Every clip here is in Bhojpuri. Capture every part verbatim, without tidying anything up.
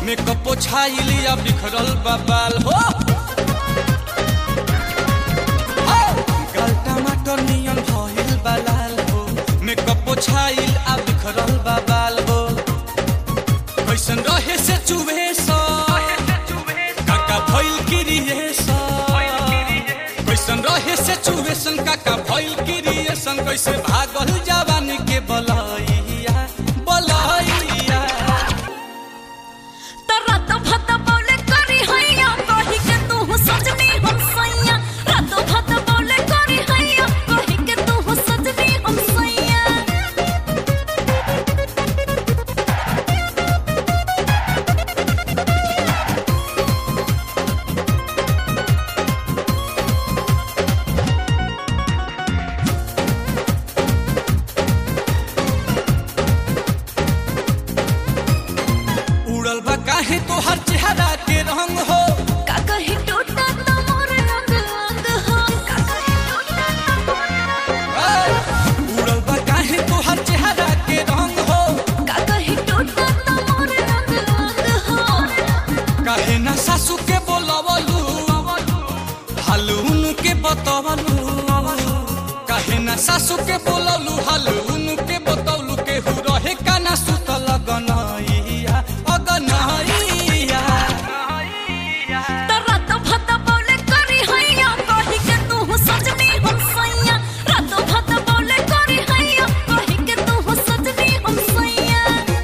मेकअप पोछाइलिया बिखरल बाबाल हो गाल टमाटर नियन भइल बालाल हो मेकअप पोछाइल आ बिखरल बाबाल हो कैसन रहे से चुभे सा काका भइल क्रिएशन कैसन रहे से चुभे सन काका भइल क्रिएशन कैसे भागल जवानी के बलैया बलैया रात भत बोले करी हैया कहि के तू सजनी हम सैया रात भत बोले करी हैया कहि के तू सजनी हम सैया उड़ल बा काहे तो हर चेहरा के रंग हो का कहि टूटा त मोर रंग रंग हो का कहि टूटा त मोर रंग उड़ल बा काहे तो हर चेहरा के रंग हो का कहि टूटा त मोर रंग रंग हो काहे ना सासू के बोलवलू हालून के बतवलू काहे ना सासू के बोलवलू हालून के बतवलू के हु रहे काना सुतल गनैया अगनैया रात भत बोले करी हैया कहि के तू सजनी हम सैया रात भत बोले करी हैया कहि के तू सजनी हम सैया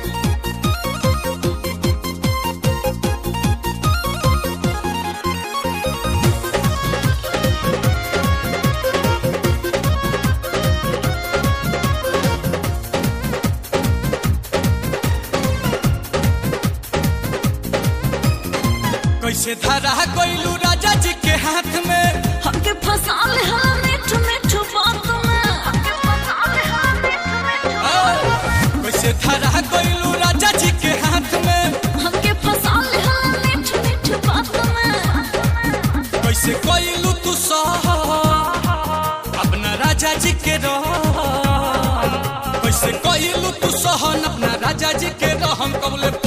कैसे धरा गइलू राजा जी के हाथ में हमके फंसा ले हला मिठ मिठ बात में हमके फंसा ले हला मिठ मिठ कैसे धरा गइलू राजा जी के हाथ में हमके फंसा ले हला मिठ मिठ बात में कैसे गइलू तू सह अपना राजा जी के रह कैसे गइलू तू सहन अपना राजा जी के रहम कबले